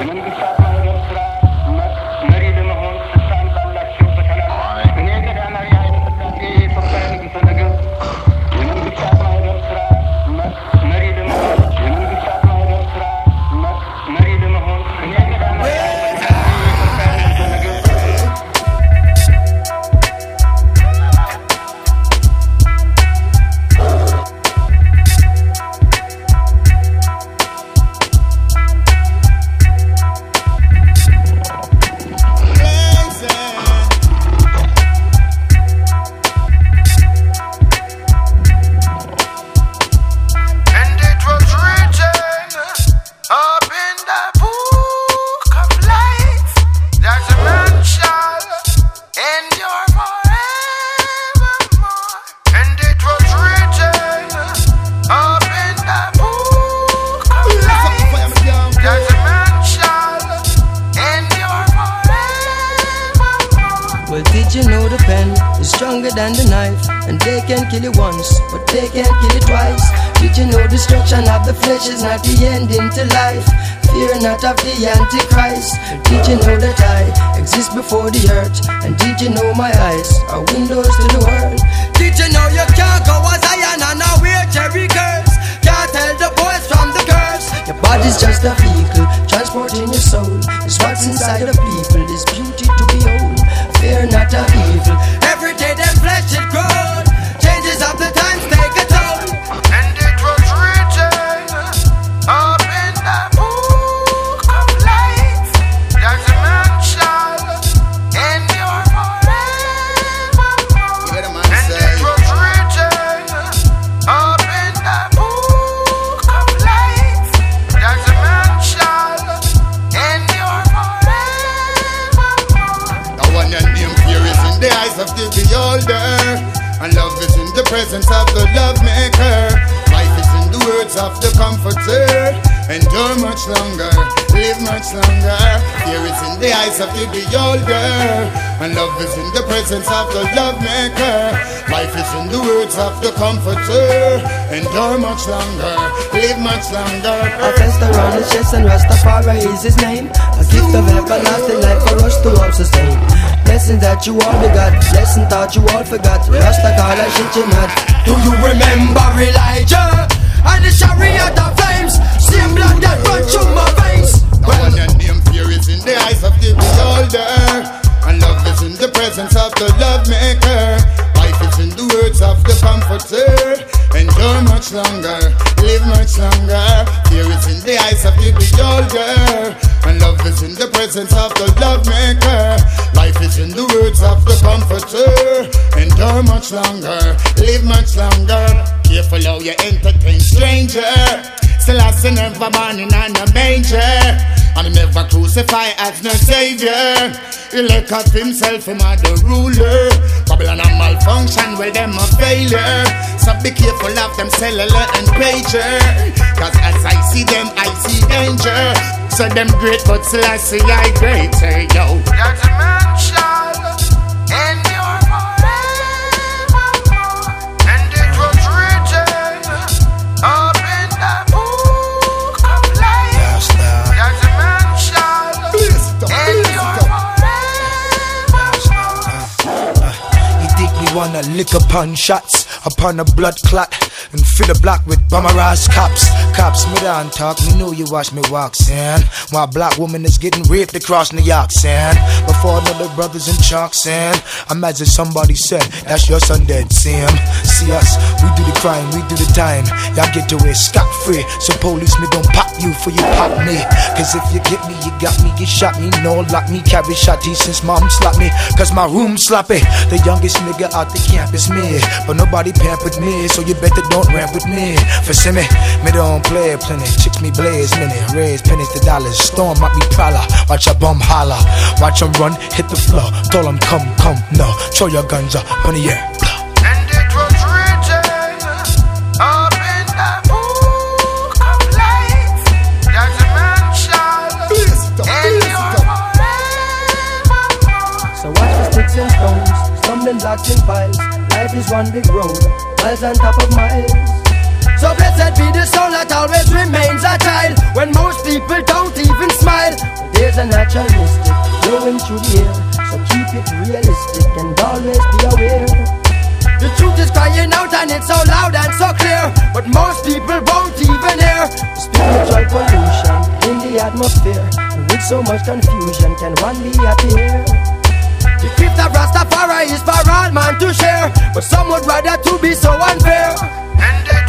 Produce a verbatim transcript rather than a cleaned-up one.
Than the knife, and they can kill you once, but they can't kill you twice. Did you know destruction of the flesh is not the ending to life? Fear not of the Antichrist. Did you know that I exist before the earth? And did you know my eyes are windows to the world? Did you know you can't go as Zion and now wear cherry curls? Can't tell the boys from the girls. Your body's just a vehicle, transporting your soul. It's what's inside of people, is beauty to behold. Fear not of evil. Every day them flesh it grows. Changes of the times take a toll. And it was written up in the book of life that a man shall endure forevermore. And it was written up in the book of life that a man shall endure forevermore. Now one your name fear is in the eyes of the beholder, and love is in the presence of the love maker. Life is in the words of the comforter. Endure much longer, live much longer. Fear is in the eyes of the beholder, and love is in the presence of the love maker. Life is in the words of the comforter. Endure much longer, live much longer. A fest around his chest and Rastafari is his name. A gift of everlasting life for us to all sustain. Blessing that you all begot, blessing thought you all forgot. Rasta call a shit you not. Do you remember Elijah and the chariot of flames? Same blood that run through my veins. Well, your name fear is in the eyes of the beholder, and love is in the presence of the love maker. Life is in the words of the comforter. Endure much longer, live much longer. Fear is in the eyes of the beholder, and love is in the presence of the love maker. Life is in the words of the comforter. Endure much longer, live much longer. Careful how you entertain stranger. Still I see never born in a manger, and never crucify as no savior. He look up himself, him as the ruler. Babylon a malfunction, well them a failure. So be careful of them cellular and pager, cause as I see them, I see danger. So them great, but still I see I greater, yo. That a man shall endure forevermore. And it was written up in the book of life. Yes, that a man shall endure forevermore. You dig me wanna lick upon shots, upon a blood clot, and fill the block with bummerized cops. Cops, me down talk, me know you watch me walk, son. While a black woman is getting raped across New York, son. Before another brothers in chalk, son. Imagine somebody said, that's your son dead, Sam. See us, we do the crime, we do the time. Y'all get away scot-free, so police me don't pop you for you pop me. Cause if you get me, you got me, you shot me. No lock me, carry shotty since mom slapped me. Cause my room sloppy, the youngest nigga out the camp is me. But nobody pampered me, so you better don't ramp with me. For see me, me don't play plenty. Chicks me blaze many, raise pennies to dollars. Storm might be prowler, watch a bum holler. Watch him run, hit the floor. Told him come, come, no. Throw your guns up in the air. And it was written up in the book of life that a man shall endure forevermore. So watch the sticks and stones, stumbling blocks and piles. Life is one big road, miles on top of miles. So blessed be the soul that always remains a child, when most people don't even smile. There's a natural mystic flowing through the air, so keep it realistic and always be aware. The truth is crying out and it's so loud and so clear, but most people won't even hear. Spiritual pollution in the atmosphere, and with so much confusion, can one be happy here? The gift of Rastafari is for all man to share, but some would rather to be so unfair. And